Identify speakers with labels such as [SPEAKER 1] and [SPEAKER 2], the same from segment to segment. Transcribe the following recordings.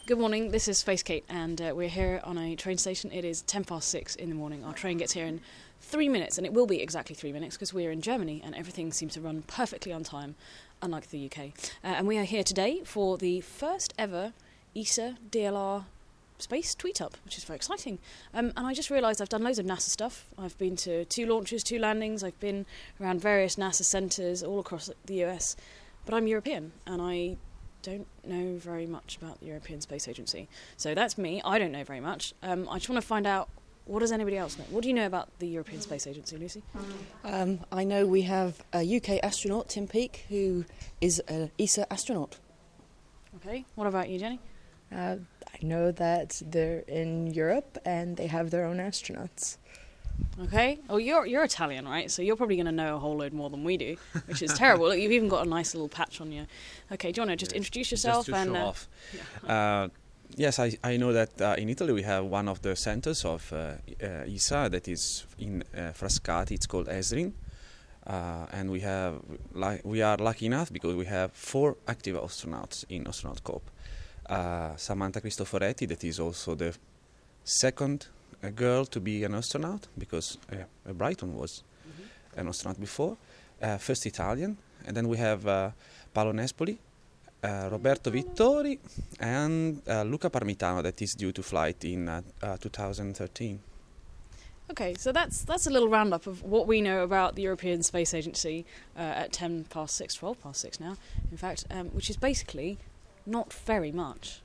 [SPEAKER 1] Good morning, this is Space Kate, and we're here on a train station. It is 6:10 in the morning. Our train gets here in 3 minutes, and it will be exactly 3 minutes because we're in Germany and everything seems to run perfectly on time, unlike the UK. And we are here today for the first ever ESA DLR space tweet-up, which is very exciting. And I just realised I've done loads of NASA stuff. I've been to 2 launches, 2 landings. I've been around various NASA centres all across the US. But I'm European, and I don't know very much about the European Space Agency. So that's me. I don't know very much. I just want to find out, what does anybody else know? What do you know about the European Space Agency, Lucy?
[SPEAKER 2] I know we have a UK astronaut, Tim Peake, who is an ESA astronaut.
[SPEAKER 1] Okay. What about you, Jenny?
[SPEAKER 3] I know that they're in Europe and they have their own astronauts.
[SPEAKER 1] Okay. Oh, you're Italian, right? So you're probably going to know a whole load more than we do, which is terrible. Look, you've even got a nice little patch on you. Okay, do you want to just introduce yourself?
[SPEAKER 4] Just to show off. Yeah. Yes, I know that in Italy we have one of the centers of ESA that is in Frascati. It's called ESRIN. And we are lucky enough because we have 4 active astronauts in Astronaut Corps. Samantha Cristoforetti, that is also the second girl to be an astronaut, because Brighton was an astronaut before. First Italian, and then we have Paolo Nespoli, Roberto Vittori, and Luca Parmitano, that is due to flight in 2013.
[SPEAKER 1] Okay, so that's a little roundup of what we know about the European Space Agency at 12 past 6 now, in fact, which is basically not very much.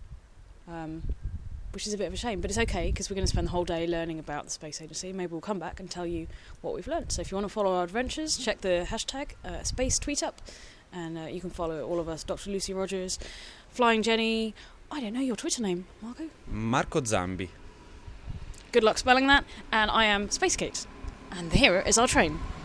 [SPEAKER 1] Which is a bit of a shame, but it's okay because we're going to spend the whole day learning about the Space Agency. Maybe we'll come back and tell you what we've learned. So if you want to follow our adventures, check the hashtag #SpaceTweetUp, and you can follow all of us, Dr. Lucy Rogers, Flying Jenny. I don't know your Twitter name, Marco?
[SPEAKER 4] Marco Zambi.
[SPEAKER 1] Good luck spelling that. And I am Space Kate. And here is our train.